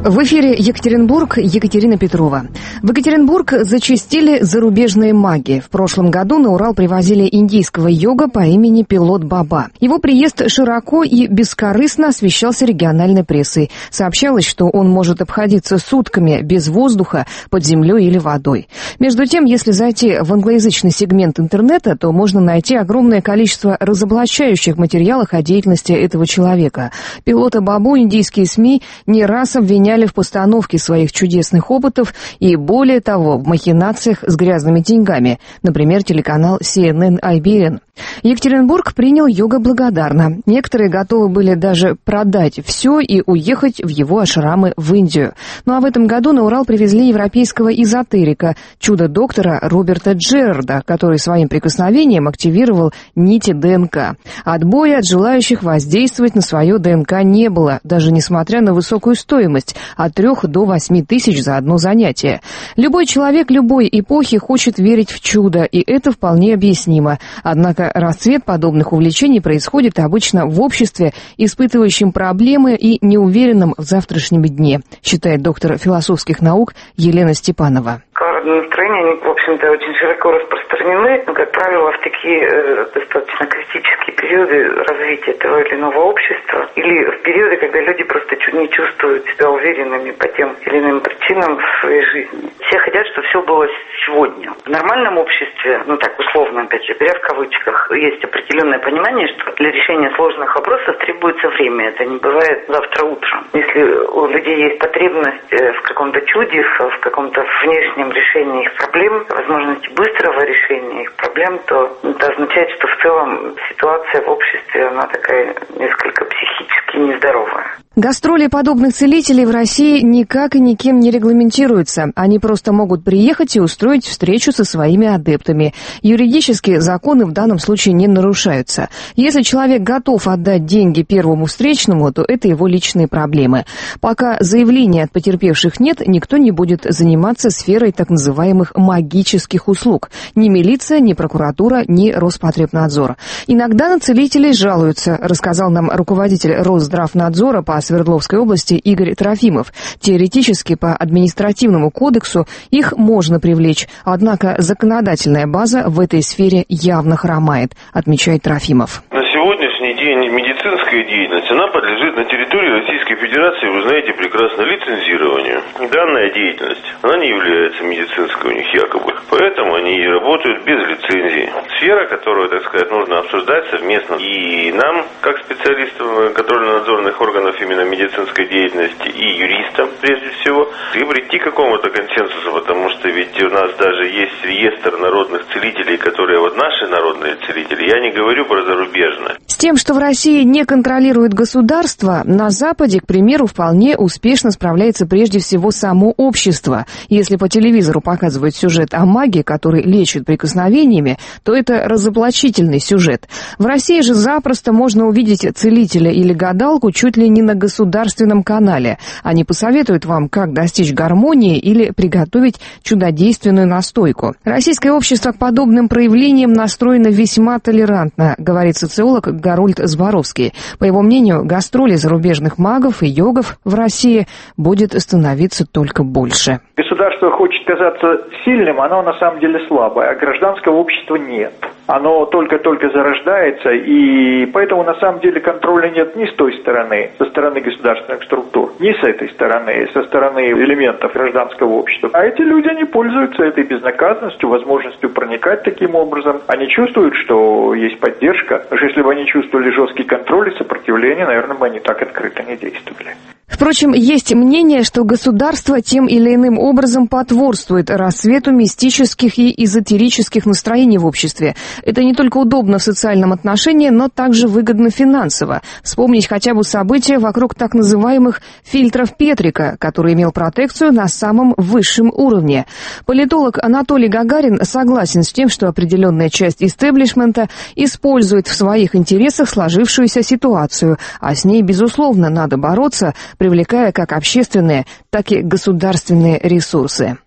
В эфире Екатеринбург, Екатерина Петрова. В Екатеринбург зачастили зарубежные маги. В прошлом году на Урал привозили индийского йога по имени Пилот Баба. Его приезд широко и бескорыстно освещался региональной прессой. Сообщалось, что он может обходиться сутками без воздуха, под землей или водой. Между тем, если зайти в англоязычный сегмент интернета, то можно найти огромное количество разоблачающих материалов о деятельности этого человека. Пилота Бабу индийские СМИ не раз обвиняли в постановке своих чудесных опытов и, более того, в махинациях с грязными деньгами, например, телеканал CNN-IBN. Екатеринбург принял йога благодарно. Некоторые готовы были даже продать все и уехать в его ашрамы в Индию. Ну а в этом году на Урал привезли европейского эзотерика, чудо-доктора Роберта Джерарда, который своим прикосновением активировал нити ДНК. Отбоя от желающих воздействовать на свое ДНК не было, даже несмотря на высокую стоимость от 3 до 8 тысяч за одно занятие. Любой человек любой эпохи хочет верить в чудо, и это вполне объяснимо. Однако расцвет подобных увлечений происходит обычно в обществе, испытывающем проблемы и неуверенном в завтрашнем дне, считает доктор философских наук Елена Степанова. Каверзные настроения, они, в общем-то, очень широко распространены, но, как правило, в такие достаточно критические периоды развития того или иного общества, или в периоды, когда люди просто не чувствуют себя уверенными по тем или иным причинам в своей жизни. Все хотят, чтобы все было сегодня. В нормальном обществе, так условно, опять же, беря в кавычках, есть определенное понимание, что для решения сложных вопросов требуется время. Это не бывает завтра утром. Если у людей есть потребность в каком-то чуде, в каком-то внешнем решении их проблем, возможности быстрого решения их проблем, то это означает, что в целом ситуация в обществе, она такая несколько психически нездоровая. Гастроли подобных целителей в России никак и никем не регламентируются. Они просто могут приехать и устроить встречу со своими адептами. Юридически законы в данном случае не нарушаются. Если человек готов отдать деньги первому встречному, то это его личные проблемы. Пока заявлений от потерпевших нет, никто не будет заниматься сферой так называемых магических услуг. Ни милиция, ни прокуратура, ни Роспотребнадзор. Иногда на целителей жалуются, рассказал нам руководитель Росздравнадзора по Свердловской области Игорь Трофимов. Теоретически по административному кодексу их можно привлечь, однако законодательная база в этой сфере явно хромает, отмечает Трофимов. На сегодняшний день медицинская деятельность, она подлежит на территории Российской Федерации, вы знаете прекрасно, лицензированию. Данная деятельность, она не является медицинской у них якобы, поэтому они работают без лицензии. Сфера, которую, так сказать, нужно обсуждать совместно и нам, как специалистам контрольно-надзорных органов именно медицинской деятельности и юристам, прежде всего, и прийти к какому-то консенсусу, потому что ведь у нас даже есть реестр народных целителей, которые наши народные целители, я не говорю про зарубежные. С тем, что в России не контролирует государство, на Западе, к примеру, вполне успешно справляется прежде всего само общество. Если по телевизору показывают сюжет о маге, который лечит прикосновениями, то это разоблачительный сюжет. В России же запросто можно увидеть целителя или гадалку чуть ли не на государственном канале. Они посоветуют вам, как достичь гармонии или приготовить чудодейственную настойку. Российское общество к подобным проявлениям настроено весьма толерантно, говорит социолог Гарольд Зборовский. По его мнению, гастроли зарубежных магов и йогов в России будет становиться только больше. Государство хочет казаться сильным, оно на самом деле слабое, а гражданского общества нет. Оно только-только зарождается, и поэтому на самом деле контроля нет ни с той стороны, со стороны государственных структур, ни с этой стороны, со стороны элементов гражданского общества. А эти люди, они пользуются этой безнаказанностью, возможностью проникать таким образом. Они чувствуют, что есть поддержка. Потому что если бы они чувствовали жесткий контроль и сопротивление, наверное, бы они так открыто не действовали. Впрочем, есть мнение, что государство тем или иным образом потворствует расцвету мистических и эзотерических настроений в обществе. Это не только удобно в социальном отношении, но также выгодно финансово. Вспомнить хотя бы события вокруг так называемых фильтров Петрика, который имел протекцию на самом высшем уровне. Политолог Анатолий Гагарин согласен с тем, что определенная часть истеблишмента использует в своих интересах сложившуюся ситуацию, а с ней, безусловно, надо бороться, привлекая как общественные, так и государственные ресурсы. Объективно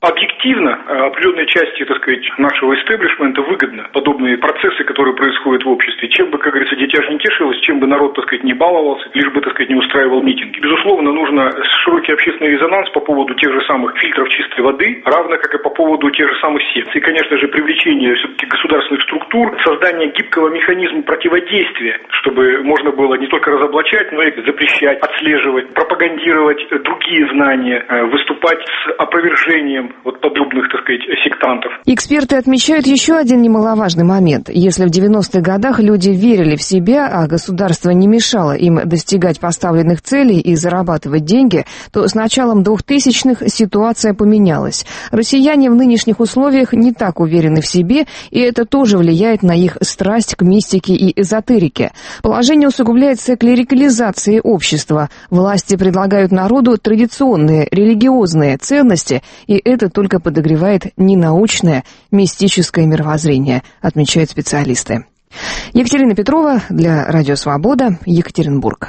объективно определенной части, так сказать, нашего истеблишмента выгодно подобные процессы, которые происходят в обществе. Чем бы, как говорится, дитя не тешилось, чем бы народ, так сказать, не баловался, лишь бы, так сказать, не устраивал митинги. Безусловно, нужно широкий общественный резонанс по поводу тех же самых фильтров чистой воды, равно как и по поводу тех же самых секций. И, конечно же, привлечение все-таки государственных структур, создание гибкого механизма противодействия, чтобы можно было не только разоблачать, но и запрещать, отслеживать, пропагандировать другие знания, выступать с опровержением вот подобных, так сказать, сектантов. Эксперты отмечают еще один немаловажный момент. Если в 90-х годах люди верили в себя, а государство не мешало им достигать поставленных целей и зарабатывать деньги, то с началом 2000-х ситуация поменялась. Россияне в нынешних условиях не так уверены в себе, и это тоже влияет на их страсть к мистике и эзотерике. Положение усугубляется клерикализацией общества. Власти предлагают народу традиционные религиозные ценности, и это только подогревает ненаучное мистическое мировоззрение, отмечают специалисты. Екатерина Петрова для Радио Свобода, Екатеринбург.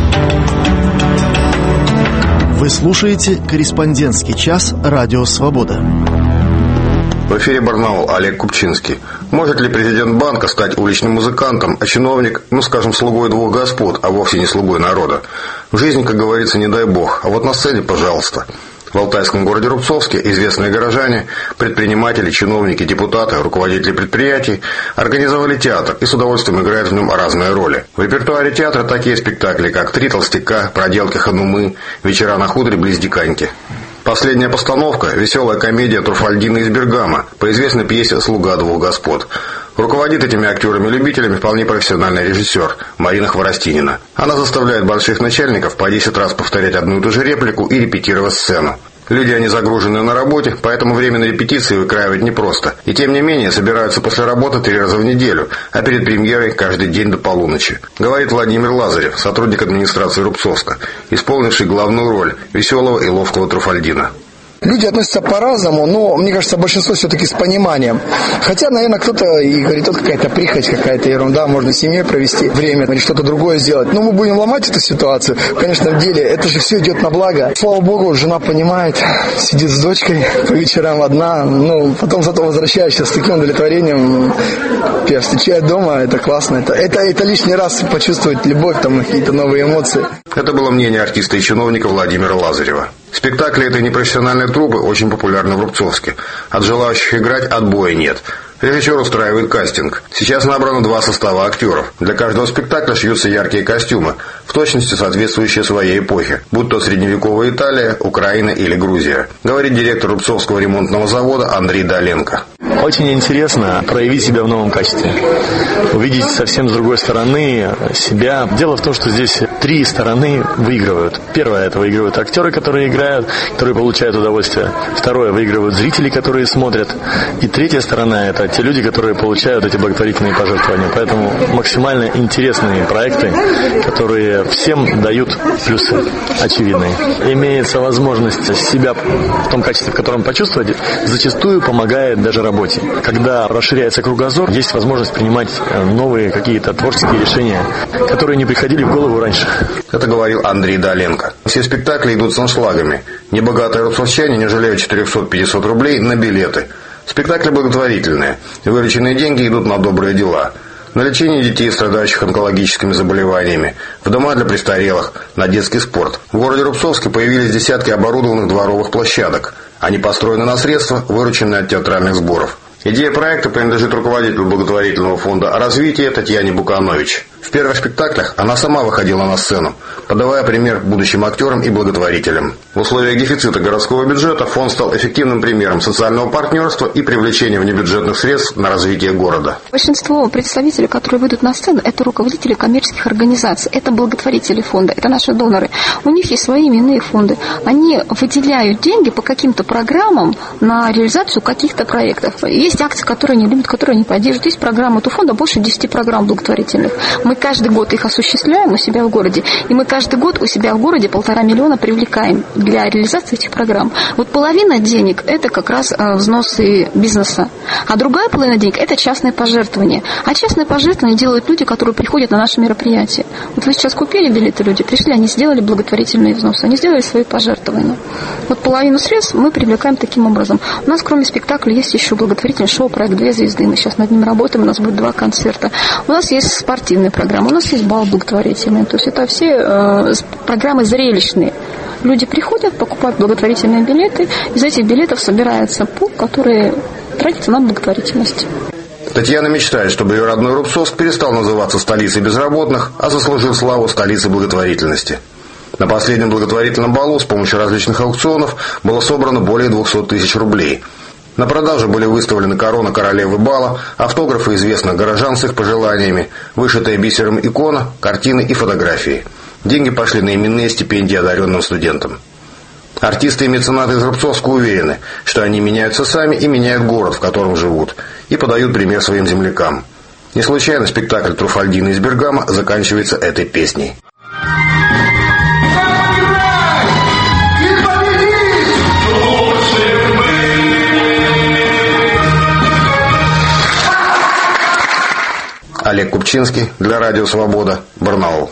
Вы слушаете «Корреспондентский час» Радио Свобода. В эфире Барнаул, Олег Купчинский. Может ли президент банка стать уличным музыкантом, а чиновник, скажем, слугой двух господ, а вовсе не слугой народа? В жизни, как говорится, не дай бог, а вот на сцене, пожалуйста. В алтайском городе Рубцовске известные горожане, предприниматели, чиновники, депутаты, руководители предприятий организовали театр и с удовольствием играют в нем разные роли. В репертуаре театра такие спектакли, как «Три толстяка», «Проделки Ханумы», «Вечера на хуторе близ Диканьки». Последняя постановка – веселая комедия Труфальдина из Бергама по известной пьесе «Слуга двух господ». Руководит этими актерами-любителями вполне профессиональный режиссер Марина Хворостинина. Она заставляет больших начальников по 10 раз повторять одну и ту же реплику и репетировать сцену. Люди, они загружены на работе, поэтому время на репетиции выкраивать непросто. И тем не менее, собираются после работы 3 раза в неделю, а перед премьерой каждый день до полуночи. Говорит Владимир Лазарев, сотрудник администрации Рубцовска, исполнивший главную роль веселого и ловкого Труфальдина. Люди относятся по-разному, но, мне кажется, большинство все-таки с пониманием. Хотя, наверное, кто-то и говорит, вот какая-то прихоть, какая-то ерунда, можно с семьей провести время или что-то другое сделать. Но мы будем ломать эту ситуацию. Конечно, в деле это же все идет на благо. Слава богу, жена понимает, сидит с дочкой по вечерам одна, потом зато возвращаешься с таким удовлетворением, встречает дома, это классно. Это лишний раз почувствовать любовь, какие-то новые эмоции. Это было мнение артиста и чиновника Владимира Лазарева. Спектакли этой непрофессиональной труппы очень популярны в Рубцовске. От желающих играть отбоя нет. Режиссер устраивает кастинг. Сейчас набрано 2 состава актеров. Для каждого спектакля шьются яркие костюмы, в точности соответствующие своей эпохе, будь то средневековая Италия, Украина или Грузия. Говорит директор Рубцовского ремонтного завода Андрей Доленко. Очень интересно проявить себя в новом качестве. Увидеть совсем с другой стороны себя. Дело в том, что здесь 3 стороны выигрывают. Первое – это выигрывают актеры, которые играют, которые получают удовольствие. Второе – выигрывают зрители, которые смотрят. И третья сторона – это те люди, которые получают эти благотворительные пожертвования. Поэтому максимально интересные проекты, которые всем дают плюсы очевидные. Имеется возможность себя в том качестве, в котором почувствовать, зачастую помогает даже работе. Когда расширяется кругозор, есть возможность принимать новые какие-то творческие решения, которые не приходили в голову раньше. Это говорил Андрей Доленко. Все спектакли идут с аншлагами. Небогатые рубцовчане не жалеют 400-500 рублей на билеты. Спектакли благотворительные. Вырученные деньги идут на добрые дела. На лечение детей, страдающих онкологическими заболеваниями, в дома для престарелых, на детский спорт. В городе Рубцовске появились десятки оборудованных дворовых площадок. Они построены на средства, вырученные от театральных сборов. Идея проекта принадлежит руководителю благотворительного фонда развития Татьяне Буканович. В первых спектаклях она сама выходила на сцену, подавая пример будущим актерам и благотворителям. В условиях дефицита городского бюджета фонд стал эффективным примером социального партнерства и привлечения внебюджетных средств на развитие города. Большинство представителей, которые выйдут на сцену, это руководители коммерческих организаций, это благотворители фонда, это наши доноры. У них есть свои именные фонды. Они выделяют деньги по каким-то программам на реализацию каких-то проектов. Есть акции, которые они любят, которые они поддерживают. Есть программы у фонда, больше 10 программ благотворительных. Мы Мы каждый год их осуществляем у себя в городе, и мы каждый год у себя в городе 1,5 миллиона привлекаем для реализации этих программ. Вот половина денег – это как раз взносы бизнеса, а другая половина денег – это частные пожертвования. А частные пожертвования делают люди, которые приходят на наши мероприятия. Вот вы сейчас купили билеты, люди пришли, они сделали благотворительные взносы, они сделали свои пожертвования. Вот половину средств мы привлекаем таким образом. У нас кроме спектакля есть еще благотворительное шоу «Проект 2 звезды». Мы сейчас над ним работаем, у нас будет 2 концерта. У нас есть спортивные программы, у нас есть бал благотворительный. То есть это все программы зрелищные. Люди приходят, покупают благотворительные билеты, из этих билетов собирается пул, который тратится на благотворительность. Татьяна мечтает, чтобы ее родной Рубцовск перестал называться столицей безработных, а заслужил славу столицы благотворительности. На последнем благотворительном балу с помощью различных аукционов было собрано более 200 тысяч рублей. На продажу были выставлены корона королевы бала, автографы известных горожан с их пожеланиями, вышитая бисером икона, картины и фотографии. Деньги пошли на именные стипендии одаренным студентам. Артисты и меценаты из Рубцовска уверены, что они меняются сами и меняют город, в котором живут, и подают пример своим землякам. Не случайно спектакль «Труфальдина из Бергама» заканчивается этой песней. Олег Купчинский для Радио Свобода, Барнаул.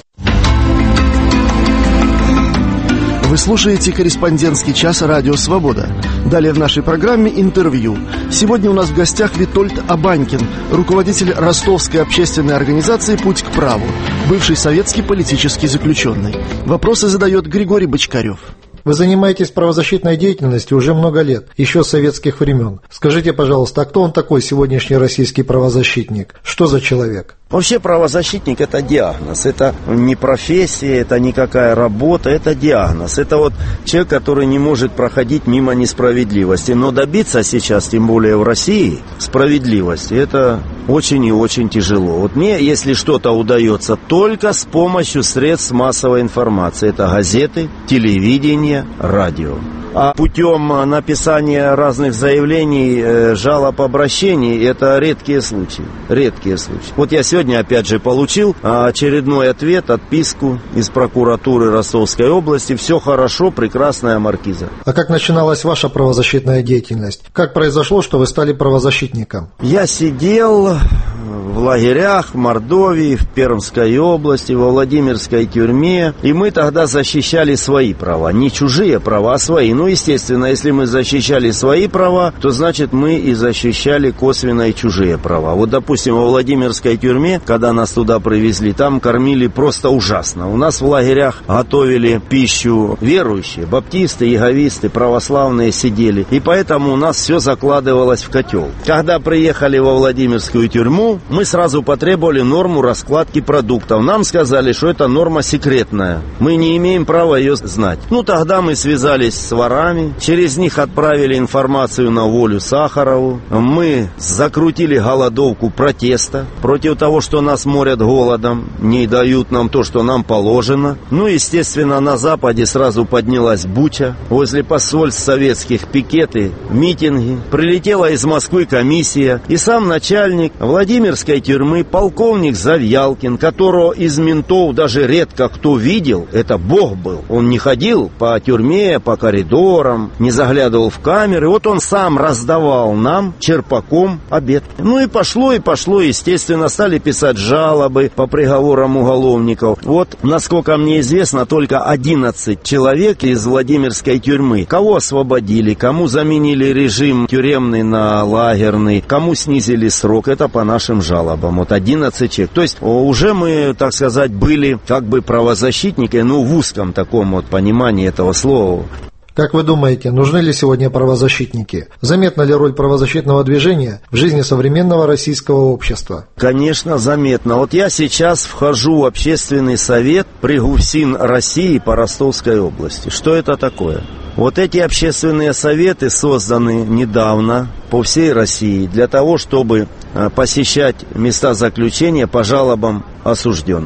Вы слушаете «Корреспондентский час» Радио Свобода. Далее в нашей программе интервью. Сегодня у нас в гостях Витольд Абанькин, руководитель ростовской общественной организации «Путь к праву», бывший советский политический заключенный. Вопросы задает Григорий Бочкарев. Вы занимаетесь правозащитной деятельностью уже много лет, еще с советских времен. Скажите, пожалуйста, а кто он такой, сегодняшний российский правозащитник? Что за человек? Вообще правозащитник – это диагноз, это не профессия, это никакая работа, это диагноз. Это вот человек, который не может проходить мимо несправедливости. Но добиться сейчас, тем более в России, справедливости – это очень и очень тяжело. Вот мне, если что-то удается, только с помощью средств массовой информации. Это газеты, телевидение, радио. А путем написания разных заявлений, жалоб, обращений, это редкие случаи. Редкие случаи. Вот я сегодня опять же получил очередной ответ, отписку из прокуратуры Ростовской области. Все хорошо, прекрасная маркиза. А как начиналась ваша правозащитная деятельность? Как произошло, что вы стали правозащитником? Я сидел в лагерях в Мордовии, в Пермской области, во Владимирской тюрьме. И мы тогда защищали свои права. Не чужие права, а свои. Ну, естественно, если мы защищали свои права, то значит мы и защищали косвенно и чужие права. Вот, допустим, во Владимирской тюрьме, когда нас туда привезли, там кормили просто ужасно. У нас в лагерях готовили пищу верующие, баптисты, иеговисты, православные сидели. И поэтому у нас все закладывалось в котел. Когда приехали во Владимирскую тюрьму, мы сразу потребовали норму раскладки продуктов. Нам сказали, что это норма секретная. Мы не имеем права ее знать. Ну, тогда мы связались с ворами. Через них отправили информацию на волю Сахарову. Мы закрутили голодовку протеста против того, что нас морят голодом. Не дают нам то, что нам положено. Ну, естественно, на Западе сразу поднялась буча. Возле посольств советских пикеты, митинги. Прилетела из Москвы комиссия. И сам начальник Владимирской тюрьмы, полковник Завьялкин, которого из ментов даже редко кто видел, это бог был. Он не ходил по тюрьме, по коридорам, не заглядывал в камеры. Вот он сам раздавал нам черпаком обед. Ну и пошло, естественно, стали писать жалобы по приговорам уголовников. Вот, насколько мне известно, только 11 человек из Владимирской тюрьмы. Кого освободили, кому заменили режим тюремный на лагерный, кому снизили срок, это по нашим жалобам. Вот 11 человек. То есть уже мы, так сказать, были как бы правозащитники, ну, в узком таком вот понимании этого слова. Как вы думаете, нужны ли сегодня правозащитники? Заметна ли роль правозащитного движения в жизни современного российского общества? Конечно, заметно. Вот я сейчас вхожу в общественный совет при ГУФСИН России по Ростовской области. Что это такое? Вот эти общественные советы созданы недавно по всей России для того, чтобы посещать места заключения по жалобам осужденных.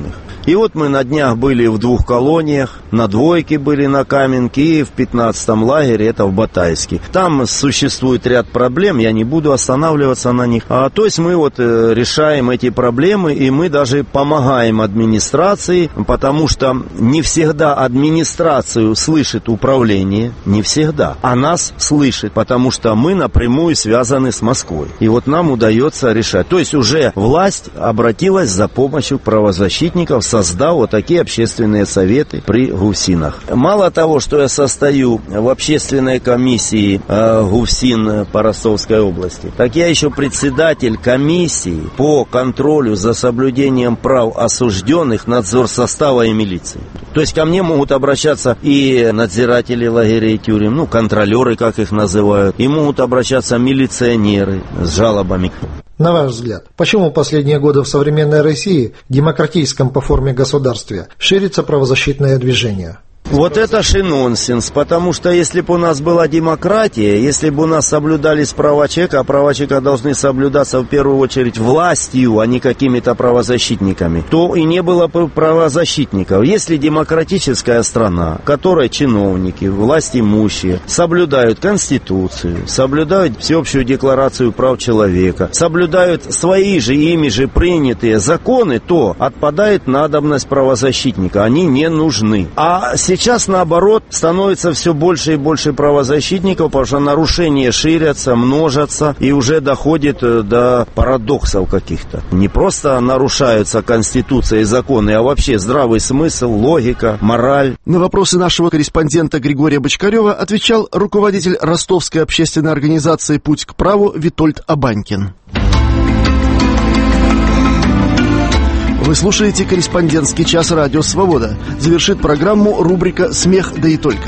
И вот мы на днях были в 2 колониях, на Двойке были на Каменке и в 15-м лагере, это в Батайске. Там существует ряд проблем, я не буду останавливаться на них. То есть мы вот решаем эти проблемы, и мы даже помогаем администрации, потому что не всегда администрацию слышит управление, не всегда, а нас слышит, потому что мы напрямую связаны с Москвой. И вот нам удается решать. То есть уже власть обратилась за помощью к правозащитникам, создав вот такие общественные советы при ГУФСИНах. Мало того, что я состою в общественной комиссии ГУФСИН по Ростовской области, так я еще председатель комиссии по контролю за соблюдением прав осужденных, надзор состава и милиции. То есть ко мне могут обращаться и надзиратели лагерей и тюрем, контролеры, как их называют, и могут обращаться милиционеры с жалобами. На ваш взгляд, почему последние годы в современной России, демократическом по форме государстве, ширится правозащитное движение? Вот это же нонсенс, потому что если бы у нас была демократия, если бы у нас соблюдались права человека, а права человека должны соблюдаться в первую очередь властью, а не какими-то правозащитниками, то и не было бы правозащитников. Если демократическая страна, в которой чиновники, власть имущие, соблюдают Конституцию, соблюдают Всеобщую декларацию прав человека, соблюдают свои же ими же принятые законы, то отпадает надобность правозащитника, они не нужны. А сейчас, наоборот, становится все больше и больше правозащитников, потому что нарушения ширятся, множатся и уже доходит до парадоксов каких-то. Не просто нарушаются Конституция и законы, а вообще здравый смысл, логика, мораль. На вопросы нашего корреспондента Григория Бочкарева отвечал руководитель ростовской общественной организации «Путь к праву» Витольд Абанькин. Вы слушаете «Корреспондентский час» радио «Свобода». Завершит программу рубрика «Смех, да и только».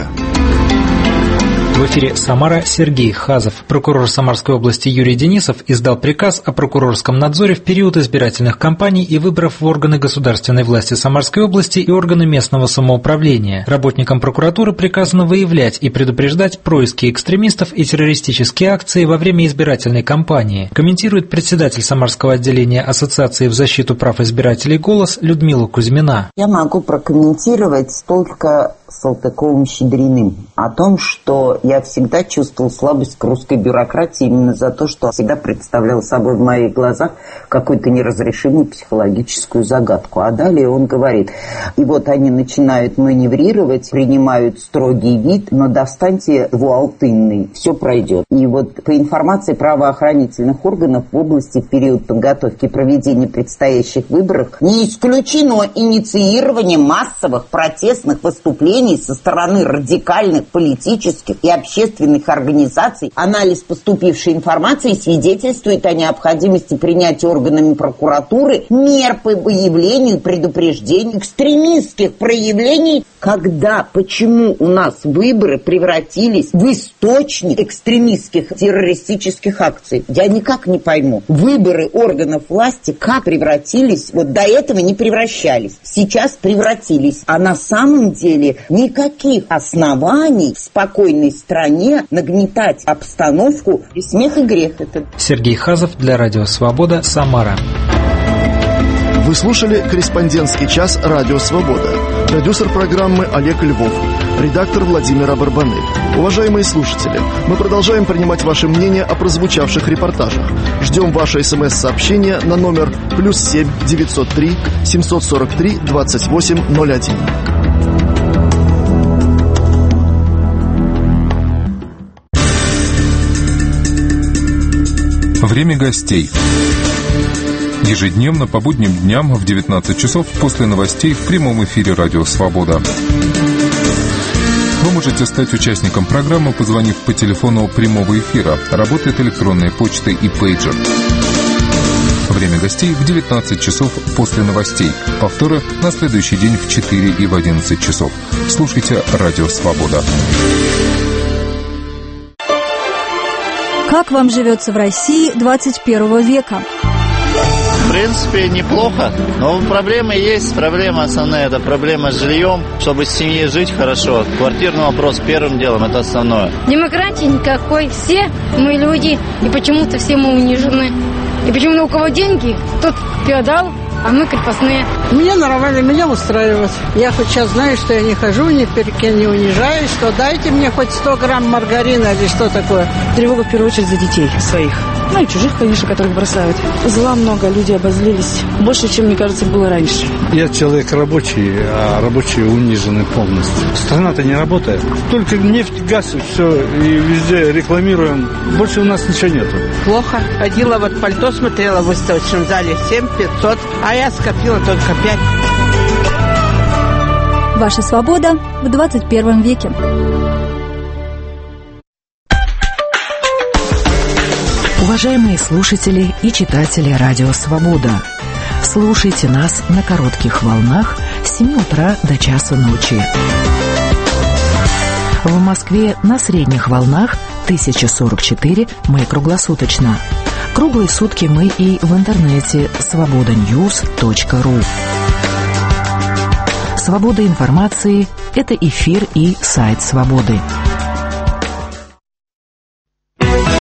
В эфире Самара. Сергей Хазов. Прокурор Самарской области Юрий Денисов издал приказ о прокурорском надзоре в период избирательных кампаний и выборов в органы государственной власти Самарской области и органы местного самоуправления. Работникам прокуратуры приказано выявлять и предупреждать происки экстремистов и террористические акции во время избирательной кампании, комментирует председатель Самарского отделения Ассоциации в защиту прав избирателей «Голос» Людмила Кузьмина. Я могу прокомментировать только Салтыковым-Щедриным о том, что я всегда чувствовал слабость к русской бюрократии именно за то, что всегда представлял собой в моих глазах какую-то неразрешимую психологическую загадку. А далее он говорит, и вот они начинают маневрировать, принимают строгий вид, но достаньте его алтынный, все пройдет. И вот по информации правоохранительных органов в области в период подготовки и проведения предстоящих выборов не исключено инициирование массовых протестных выступлений со стороны радикальных политических и общественных организаций. Анализ поступившей информации свидетельствует о необходимости принятия органами прокуратуры мер по выявлению и предупреждению экстремистских проявлений. Когда, почему у нас выборы превратились в источник экстремистских террористических акций? Я никак не пойму. Выборы органов власти как превратились? Вот до этого не превращались. Сейчас превратились. А на самом деле никаких оснований в спокойной стране нагнетать обстановку и смех и грех. Сергей Хазов для Радио Свобода, Самара. Вы слушали «Корреспондентский час» радио «Свобода». Продюсер программы Олег Львов. Редактор Владимир Барбанель. Уважаемые слушатели, мы продолжаем принимать ваше мнение о прозвучавших репортажах. Ждем ваше СМС-сообщение на номер +7 903 743 2801. Время гостей. Ежедневно по будним дням в 19 часов после новостей в прямом эфире «Радио Свобода». Вы можете стать участником программы, позвонив по телефону прямого эфира. Работает электронная почта и пейджер. Время гостей в 19 часов после новостей. Повторы на следующий день в 4 и в 11 часов. Слушайте «Радио Свобода». Как вам живется в России 21 века? В принципе, неплохо, но проблемы есть. Проблема основная – это проблема с жильем. Чтобы с семьей жить хорошо, квартирный вопрос первым делом – это основное. Демократии никакой. Все мы люди, и почему-то все мы унижены. И почему-то у кого деньги, тот феодал, а мы крепостные. Мне нормально, меня устраивает. Я хоть сейчас знаю, что я не хожу, ни перед кем не унижаюсь, что дайте мне хоть 100 грамм маргарина или что такое. Тревога в первую очередь за детей своих. Ну и чужих, конечно, которых бросают. Зла много, люди обозлились. Больше, чем, мне кажется, было раньше. Я человек рабочий, а рабочие унижены полностью. Страна-то не работает. Только нефть, газ и все. И везде рекламируем. Больше у нас ничего нету. Плохо. Ходила, вот пальто смотрела в выставочном зале 7500, а я скопила только 5. Ваша свобода в 21 веке. Уважаемые слушатели и читатели радио «Свобода», слушайте нас на коротких волнах с 7 утра до часу ночи. В Москве на средних волнах 1044 мы круглосуточно. Круглые сутки мы и в интернете svobodanews.ru. Свобода информации – это эфир и сайт «Свободы».